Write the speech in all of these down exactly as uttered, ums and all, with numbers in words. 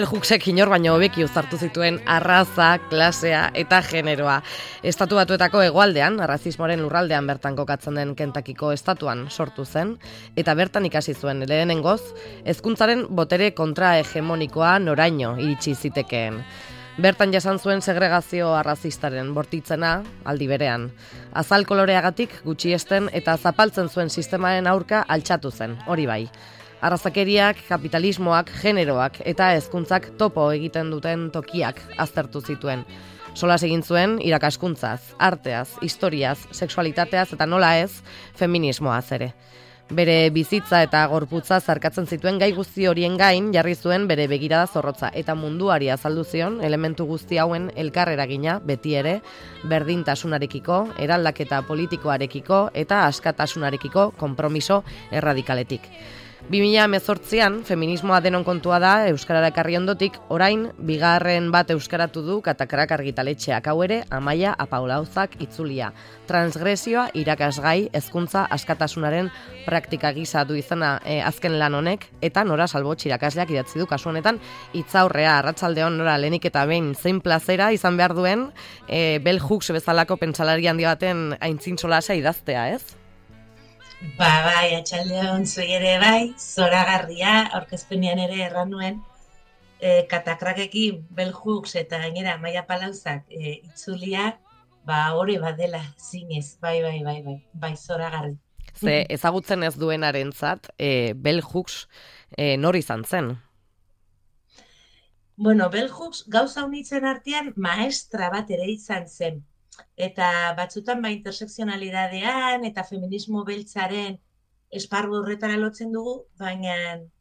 Bell Hooksek inor baino hobeki uztartu zituen arraza, klasea eta generoa. Estatu Batuetako hegoaldean, arrazismoaren lurraldean bertan kokatzen den Kentakiko estatuan sortu zen, eta bertan ikasi zuen lehenengoz, hezkuntzaren botere kontrahegemonikoa noraino iritsi zitekeen. Bertan jasan zuen segregazio arrazistaren bortitzena aldi berean. Azal koloreagatik gutxiesten eta zapaltzen zuen sistemaren aurka altxatu zen, hori bai. Arrazakeriak, kapitalismoak, generoak eta hezkuntzak topo egiten duten tokiak aztertu zituen. Solas egin zuen irakaskuntzaz, arteaz, historiaz, sexualitateaz eta nola ez, feminismoaz ere. Bere bizitza eta gorputza zarkatzen zituen gai guzti horien gain jarri zuen bere begirada zorrotza eta munduari azaldu zion elementu guzti hauen elkarreragina beti ere berdintasunarekiko, eraldaketa politikoarekiko eta askatasunarekiko konpromiso erradikaletik. bi mila hemezortzian feminismoa denon kontua da euskarara ekarri ondotik, orain bigarren bat euskaratu du Katakrak argitaletxeak, hau ere Amaia Apaolauzak itzulia. Transgresioa irakasgai hezkuntza askatasunaren praktika gisa du izena e, azken lan honek, eta Nora Salbotx irakasleak idatzi du kasu honetan hitzaurrea. Arratsaldeon Nora, lehenik eta behin zein plazera izan behar duen e, Bell Hooks bezalako pentsalari handi baten aintzin solasa idaztea, ez? Ba, bai, atxaldeon zuei ere bai, zoragarria, aurkezpenean ere erran nuen, e, Katakrakekin Bell Hooks eta gainera Amaia Apalauzak e, itzulia, ba, hori badela zinez, bai, bai, bai, bai, bai, zoragarri. Ze ezagutzen ez duenarentzat, e, Bell Hooks e, nor izan zen? Bueno, Bell Hooks gauza unitzen artean maestra bat ere izan zen. Eta batzutan ba intersekzionalidadean eta feminismo beltzaren esparru horretara lotzen dugu, baina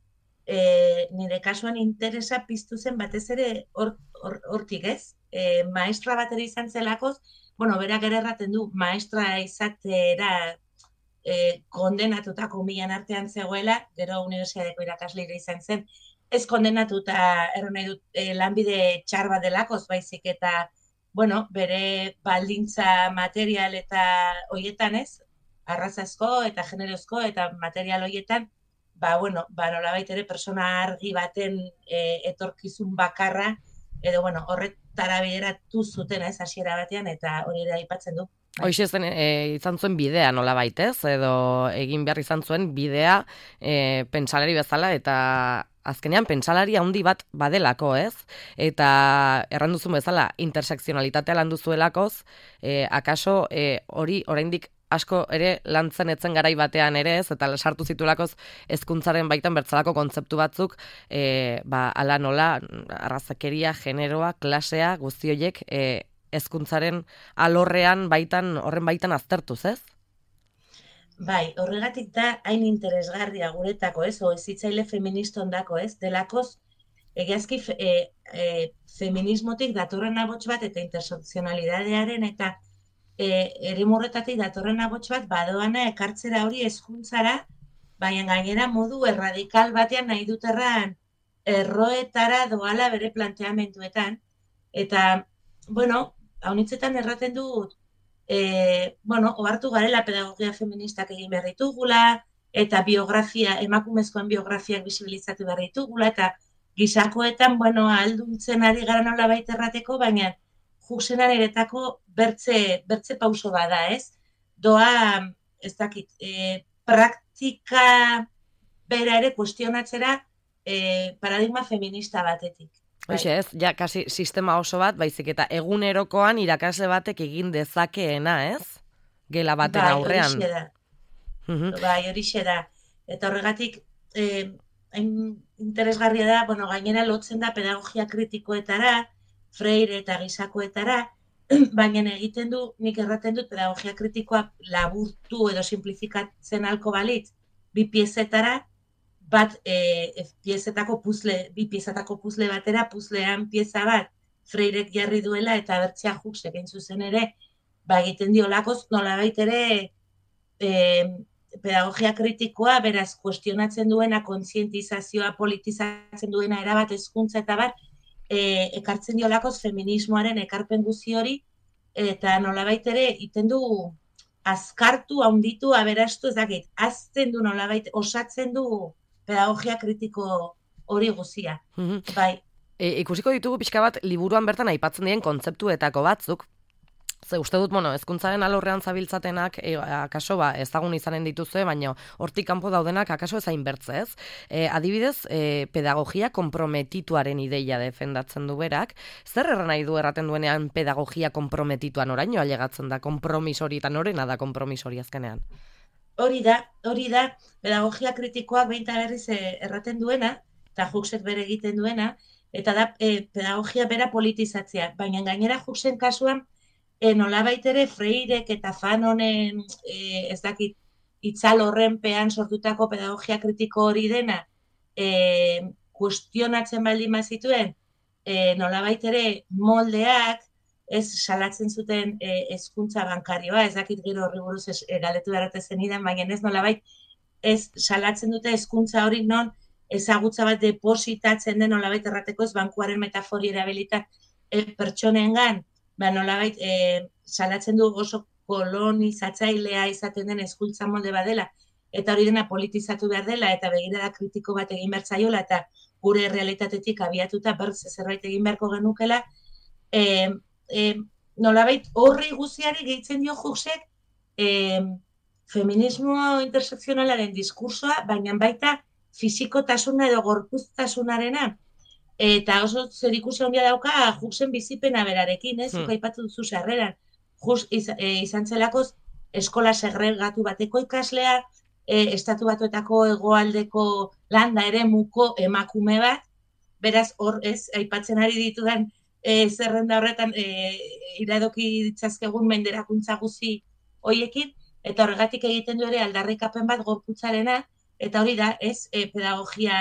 e, nire kasuan interesa piztu zen batez ere hortik, ez? E, maestra bat ere izan zelakoz, bueno, berak ere erraten du, maestra izatera e, kondenatutako milan artean zegoela, gero unibertsitateko irakasleire izan zen, ez kondenatuta erran nahi dut e, lanbide txar bat delakoz, baizik eta bueno, bere baldintza material eta hoietan ez, arrazazko eta generozko eta material hoietan, ba, bueno, ba, nolabait ere persona argi baten e, etorkizun bakarra, edo, bueno, horretara bideratu zuten ez, hasiera batean, eta hori ere aipatzen du. Hoxe zen, e, izan zuen bidea nolabait ez, edo egin behar izan zuen bidea e, pentsalari bezala, eta azkenean pentsalari handi bat badelako, ez? Eta erranduzun bezala intersekzionalitatea landu zuelakoz, e, akaso e, hori oraindik asko ere lantzen etzen garai batean ere, ez? Eta sartu zituelakoz hezkuntzaren baitan bertzalako kontzeptu batzuk, e, ba, ala nola, arrazakeria, generoa, klasea, guzti horiek, e, hezkuntzaren alorrean baitan, horren baitan aztertuz, ez? Bai, horregatik da hain interesgarria guretako, ez, o ezitzaile feministon dako, ez, delakoz, egiazki fe, e, e, feminismotik datorren abots bat eta intersekzionalidadearen eta e, erimurretatik datorren abots bat badoana ekartzera hori hezkuntzara, baina gainera modu erradikal batean nahi duterran erroetara doala bere planteamenduetan, eta, bueno, haunitzetan erraten dut, E, bueno, ohartu garela pedagogia feministak egin behar ditugula, eta biografia, emakumezkoen biografiak bisibilizatu behar ditugula, eta gizakoetan, bueno, alduntzen ari gara nola baita errateko, baina Hooksenan eretako bertze, bertze pauso bada, ez? Doa, ez dakit, e, praktika bera ere kuestionatzera e, paradigma feminista batetik. Hoxe ez, ja, kasi sistema oso bat, baizik eta egunerokoan irakasle batek egin dezakeena, ez? Gela baten bai, aurrean. Horixe da. Uh-huh. Bai, horixe da. Eta horregatik, eh, interesgarria da, bueno, gainera lotzen da pedagogia kritikoetara, Freire eta gizakoetara, baina egiten du, nik erraten dut pedagogia kritikoa laburtu edo simplifikatzen alko balitz, bi piezetara, bat e, piezetako puzle, bi piezetako puzle batera, puzlean pieza bat Freirek jarri duela eta Bertzea Hooks egin zuzen ere, ba egiten diolakoz nolabait ere e, pedagogia kritikoa, beraz, kuestionatzen duena, kontzientizazioa, politizatzen duena erabat hezkuntza eta bat, e, ekartzen diolakoz feminismoaren ekarpen guzti hori, eta nolabait ere iten du azkartu, handitu, aberastu, ez dakit, azten du nolabait, osatzen du pedagogia kritiko hori guzia. Mm-hmm. Bai. E, ikusiko ditugu pixka bat liburuan bertan aipatzen diren kontzeptuetako batzuk, ze uste dut, bueno, hezkuntzaren alorrean zabiltzatenak, e, akaso ba, ezagun izanen dituzue, baina hortik kanpo daudenak akaso ezain bertze, ez? E, adibidez, e, pedagogia komprometituaren ideia defendatzen du berak, zer erran nahi du erraten duenean pedagogia komprometituan oraino ailegatzen da kompromisori, eta norena da kompromisori azkenean? Hori da, hori da, pedagogia kritikoak behin eta berriz erraten duena, eta Huxek bere egiten duena, eta da e, pedagogia bera politizatzea, baina gainera Huxen kasuan, e, nolabait ere Freirek eta Fanonen, e, ez dakit, itzal horrenpean sortutako pedagogia kritiko hori dena, e, kuestionatzen baldin bazituen, e, nolabait ere moldeak, ez salatzen zuten hezkuntza bankarioa, ez dakit gero horri buruz ez, e, galdetu beharrete zenidan, baina ez nolabait, ez salatzen dute hezkuntza hori non ezagutza bat depositatzen den nolabait errateko ez bankuaren metafori erabilita e, pertsonengan, ba nolabait e, salatzen du oso kolonizatzailea izaten den hezkuntza molde badela, eta hori dena politizatu behar dela, eta begirada kritiko bat egin behar zaiola, eta gure realitatetik abiatuta bertze zerbait egin beharko genukela, e, E, nolabait horri guziari gehitzen dio Huxek e, feminismo intersekzionalaren diskursoa, baina baita fisikotasuna edo gorpuztasunarena. Eta oso zerikusi handia dauka Huxen bizipena berarekin, ez? Hmm. Aipatu duzu sarreran. Hux iz, e, izan zelakoz eskola segregatu bateko ikaslea, e, estatu batuetako hegoaldeko landa ere muko emakume bat, beraz hor ez aipatzen ari ditudan E, zerrenda horretan e, iradoki ditzazkegun menderakuntza guzi hoiekin, eta horregatik egiten du ere aldarrikapen bat gorputzarena, eta hori da, ez, e, pedagogia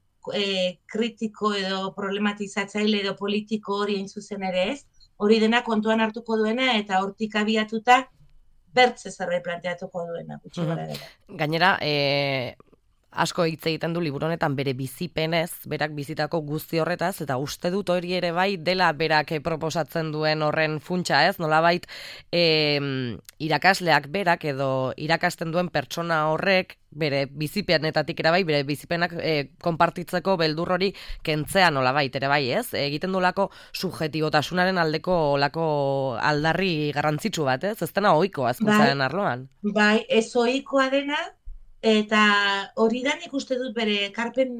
e, kritiko edo problematizatzaile edo politiko hori hain zuzen ere ez, hori dena kontuan hartuko duena, eta hortik abiatuta bertze zerbait planteatuko duena. Mm-hmm. Gainera, e... asko hitz egiten du liburu honetan bere bizipenez, berak bizitako guzti horretaz, eta uste dut hori ere bai dela berak proposatzen duen horren funtsa, ez? Nolabait e, irakasleak berak edo irakasten duen pertsona horrek bere bizipenetatik ere bai, bere bizipenak e, konpartitzeko beldur hori kentzea nolabait ere bai, ez? Egiten du lako subjetibotasunaren aldeko olako aldarri garrantzitsu bat, ez? Ez dena ohikoa hezkuntzaren bai, arloan. Bai, ez ohikoa dena, eta hori da nik uste dut bere ekarpen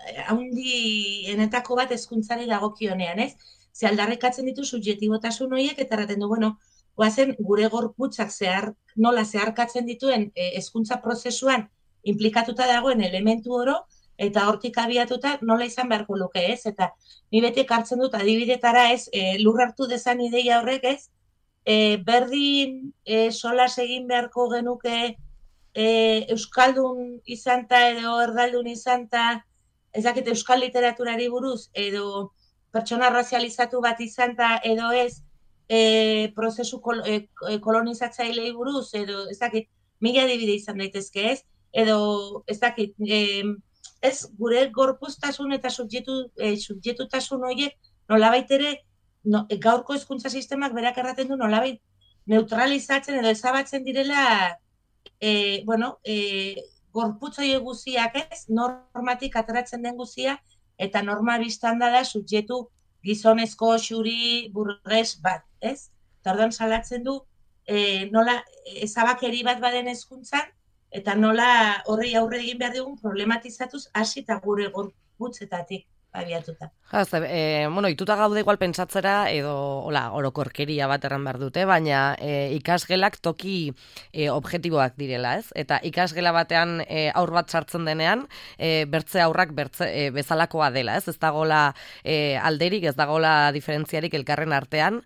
handienetako bat hezkuntzari dagokionean, ez? Ze aldarrikatzen ditu subjektibotasun horiek eta erraten du, bueno, goazen gure gorputzak zehar, nola zeharkatzen dituen hezkuntza prozesuan implikatuta dagoen elementu oro, eta hortik abiatuta nola izan beharko luke, ez? Eta ni beti ekartzen dut adibidetara, ez, e, lur hartu dezan ideia horrek, ez? E, berdin e, solas egin beharko genuke E, euskaldun izanta edo erdaldun izanta, ezakit euskal literaturari buruz, edo pertsona razializatu bat izanta edo ez, e, prozesu kol, e, kolonizatzailei buruz, edo ezakit mila adibide izan daitezke ez, edo ezakit, e, ez gure gorpuztasun eta subjektu, e, subjektutasun horiek nolabait ere, no, e, gaurko hezkuntza sistemak berak erraten du nolabait neutralizatzen edo ezabatzen direla E, bueno, e, gorputzoi guziak ez, normatik ateratzen den guzia, eta norma biztan da subjektu gizonezko xuri burges bat, ez? Eta orduan salatzen du, e, nola ezabakeri bat baden hezkuntzan, eta nola horrei aurre egin behar dugun problematizatuz hasi eta gure gorputzetatik abiatuta. Jaz, e, bueno, ituta gaude igual pentsatzera edo hola, orokorkeria bat erran behar dute, baina e, ikasgelak toki e, objektiboak direla, ez? Eta ikasgela batean e, aur bat sartzen denean, e, bertze aurrak bertze, e, bezalakoa dela, ez? Ez dagola e, alderik, ez dagola diferentziarik elkarren artean,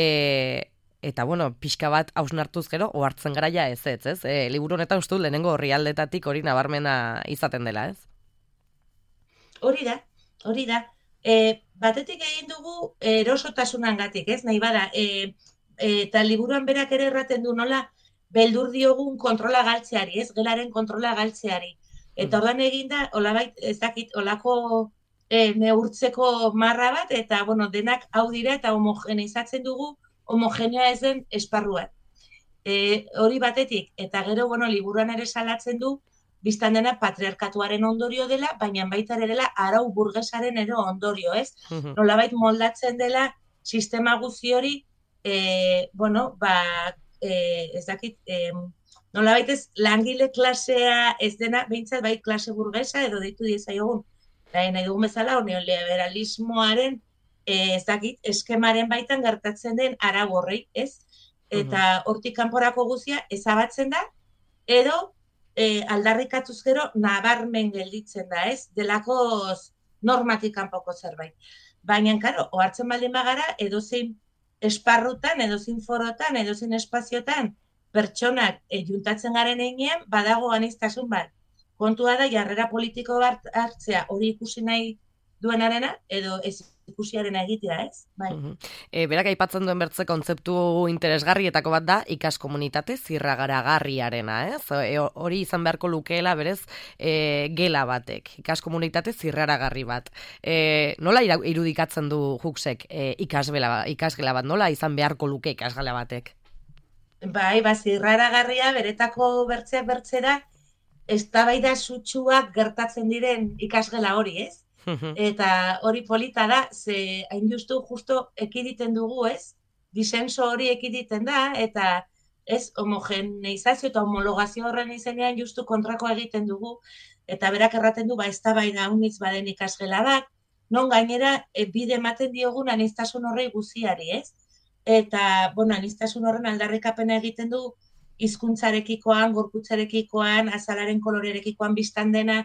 e, eta, bueno, pixka bat hausnartuz gero, ohartzen garaia ez, ez, ez? E, liburu honetan uste dut lehenengo orrialdetatik hori nabarmena izaten dela, ez? Hori da. Hori da, e, batetik egin dugu erosotasunangatik, ez, nahi bada, e, e, eta liburuan berak ere erraten du nola, beldur diogun kontrola galtzeari, ez, gelaren kontrola galtzeari. Eta ordan eginda, olabait, ez dakit, olako e, neurtzeko marra bat, eta, bueno, denak hau dira, eta homogeneizatzen dugu, homogenea ez den esparruan. E, hori batetik, eta gero, bueno, liburuan ere salatzen du, biztan dena patriarkatuaren ondorio dela, baina baita ere dela arau burgesaren ero ondorio, ez? Nolabait moldatzen dela sistema guzti hori, e, bueno, ba, e, ez dakit, e, nolabait ez langile klasea ez dena, behintzat bai klase burgesa edo deitu diezaiogun, nahi, nahi dugun bezala, neoliberalismoaren, e, ez dakit, eskemaren baitan gertatzen den arau horrei, ez? Eta hortik kanporako guztia ezabatzen da, edo e, aldarrikatuz gero nabarmen gelditzen da, ez? Delakoz normatik kanpoko zerbait. Baina, karo, ohartzen baldin bagara, edozein esparrutan, edozein forotan, edozein espaziotan, pertsonak e, juntatzen garen einean, badago aniztasun bat. Kontua da, jarrera politiko bat hartzea hori ikusi nahi duenarena, edo ez ikusiarena egitea, ez? Bai. Uh -huh. e, berak aipatzen duen bertze kontzeptu interesgarrietako bat da, ikas komunitate zirragaragarriarena, ez? E, hori izan beharko lukeela, berez, e, gela batek, ikas komunitate zirraragarri bat. E, nola irudikatzen du Huxek e, ikasgela, ikasgela bat, nola izan beharko luke ikasgela batek? Bai, ba, zirraragarria, beretako bertzeak bertzera, eztabaida sutsuak gertatzen diren ikasgela hori, ez? Eta hori polita da, ze hain justu justo ekiditen dugu, ez? Disenso hori ekiditen da, eta ez homogeneizazio eta homologazio horren izenean justu kontrako egiten dugu, eta berak erraten du, ba, eztabaida unitz baden ikasgela bat, non gainera e, bide ematen diogun aniztasun horrei guziari, ez? Eta, bueno, aniztasun horren aldarrikapena egiten du, hizkuntzarekikoan, gorputzarekikoan, azalaren kolorerekikoan biztan dena,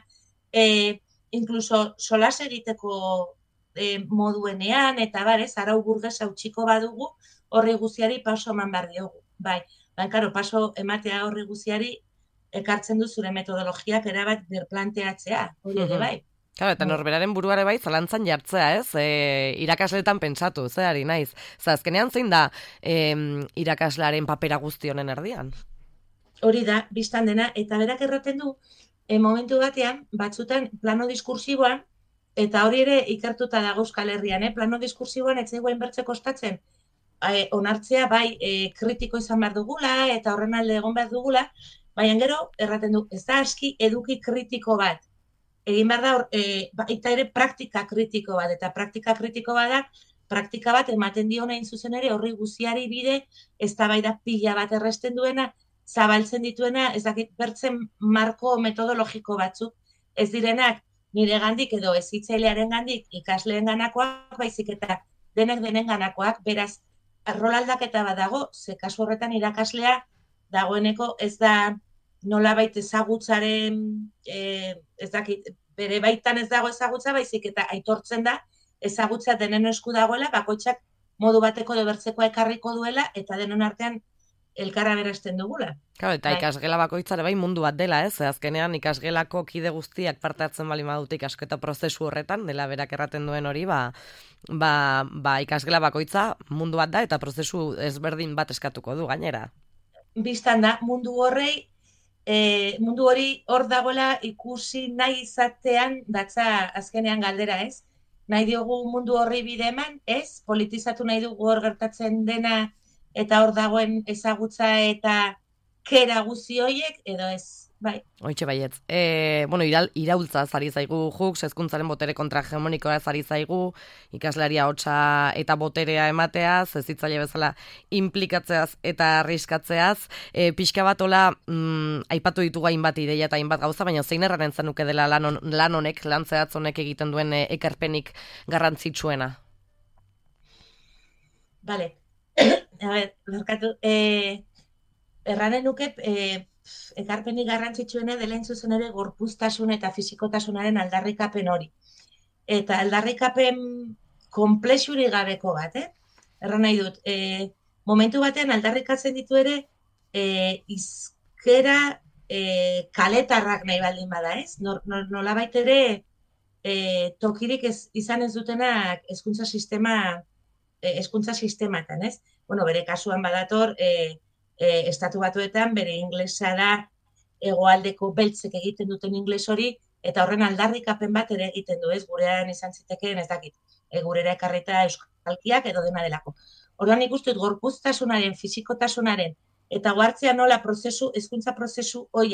e, inkluso solas egiteko e, moduenean, eta barez, arau burgesa utxiko badugu, horri guziari paso eman behar diogu. Bai, baina, karo, paso ematea horri guziari ekartzen du zure metodologiak erabat berplanteatzea, hori ere bai. Claro, eta norberaren buruare bai zalantzan jartzea, ez? E, irakasleetan pentsatu, zeari naiz. Azkenean zein da e, irakaslearen papera guzti honen erdian? Hori da, biztan dena, eta berak erraten du, e, momentu batean, batzutan plano diskursiboan, eta hori ere ikertuta dago Euskal Herrian, eh? Plano diskursiboan ez zegoen bertze kostatzen, e, onartzea bai e, kritiko izan behar dugula, eta horren alde egon behar dugula, baina gero, erraten du, ez da aski eduki kritiko bat, egin behar da, e, baita ere praktika kritiko bat, eta praktika kritiko bat da, praktika bat ematen dio nahin zuzen ere horri guziari bide, eztabaida pila bat erresten duena, zabaltzen dituena, ez dakit bertzen marko metodologiko batzuk, ez direnak nire gandik edo ezitzailearen gandik ikasleen ganakoak, baizik eta denek denen ganakoak, beraz, rolaldaketa bat dago, ze kasu horretan irakaslea dagoeneko ez da nolabait ezagutzaren, e, ez dakit, bere baitan ez dago ezagutza, baizik eta aitortzen da ezagutza denen esku dagoela, bakoitzak modu bateko edo bertzekoa ekarriko duela, eta denon artean elkarra berazten dugula. Claro, eta bai. Ikasgela bakoitzare bai mundu bat dela, ez? Azkenean ikasgelako kide guztiak parte hartzen bali badute ikasketa prozesu horretan, dela berak erraten duen hori, ba, ba, ba ikasgela bakoitza mundu bat da eta prozesu ezberdin bat eskatuko du gainera. Bistan da, mundu horrei, e, mundu hori hor dagoela ikusi nahi izatean datza azkenean galdera, ez? Nahi diogu mundu horri bide eman, ez? Politizatu nahi dugu hor gertatzen dena eta hor dagoen ezagutza eta kera guzi horiek, edo ez, bai. Hoitxe baietz. E, bueno, iral, iraultza zari zaigu Hux, hezkuntzaren botere kontrahegemonikoa zari zaigu, ikaslaria hotza eta boterea emateaz, ez hitzaile bezala implikatzeaz eta arriskatzeaz. E, pixka bat ola, mm, aipatu ditugu hainbat ideia eta hainbat gauza, baina zein erraren zenuke dela lan, on, lan honek, lan zehatz honek egiten duen e, ekarpenik garrantzitsuena? Bale. A ber, berkatu, eh, erranen nuke, eh, ekarpenik garrantzitsuena dela zuzen ere gorpuztasun eta fisikotasunaren aldarrikapen hori. Eta aldarrikapen konplexurik gabeko bat, eh? Erran nahi dut, eh, momentu batean aldarrikatzen ditu ere eh, izkera eh, kaletarrak nahi baldin bada, ez? Nor, nor, nolabait ere eh, tokirik ez, izan ez dutenak hezkuntza sistema hezkuntza sistematan, ez? Bueno, bere kasuan badator, e, e, estatu batuetan, bere inglesa da hegoaldeko beltzek egiten duten ingles hori, eta horren aldarrikapen bat ere egiten du, ez? Gurean izan zitekeen, ez dakit, e, gurera ekarreta euskalkiak edo dena delako. Orduan ikustut, gorpuztasunaren, fisikotasunaren, eta guartzea nola prozesu, hezkuntza prozesu hoiek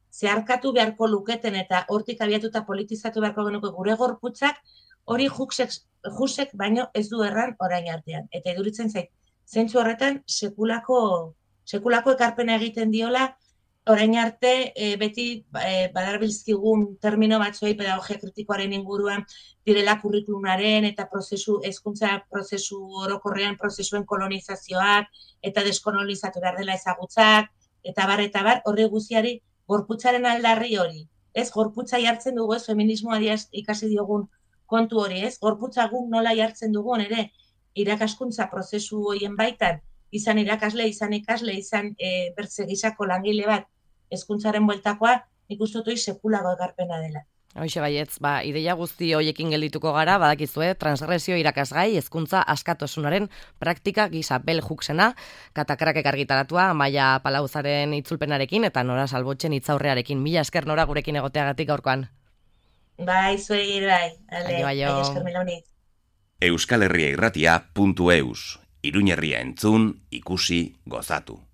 zeharkatu beharko luketen eta hortik abiatuta politizatu beharko genuke gure gorputzak, hori juksek, jusek baino ez du erran orain artean. Eta iduritzen zait, zentzu horretan sekulako, sekulako ekarpena egiten diola, orain arte e, beti e, badarbilzkigun termino batzuei pedagogia kritikoaren inguruan direla kurrikulumaren eta prozesu hezkuntza prozesu orokorrean prozesuen kolonizazioak eta deskolonizatu behar dela ezagutzak eta bar eta bar horri guztiari gorputzaren aldarri hori. Ez gorputza jartzen dugu, ez feminismoa ikasi diogun kontu hori, ez gorputza guk nola jartzen dugun ere irakaskuntza prozesu horien baitan, izan irakasle, izan ikasle, izan e, bertzegisako langile bat hezkuntzaren bueltakoa, nik uste dut sekulago ekarpena dela. Hoxe baietz, ba, ideia guzti hoiekin geldituko gara, badakizue, transgresio irakasgai, hezkuntza askatasunaren praktika gisa Bell Hooksena, Katakrakek argitaratua, Amaia Palauzaren itzulpenarekin, eta Nora Salbotzen hitzaurrearekin. Mila esker Nora gurekin egoteagatik gaurkoan. Bai, zuei bai. Ale, bai, esker milonit. Euskal Herria Irratia puntu eus. Iruñerria entzun, ikusi, gozatu.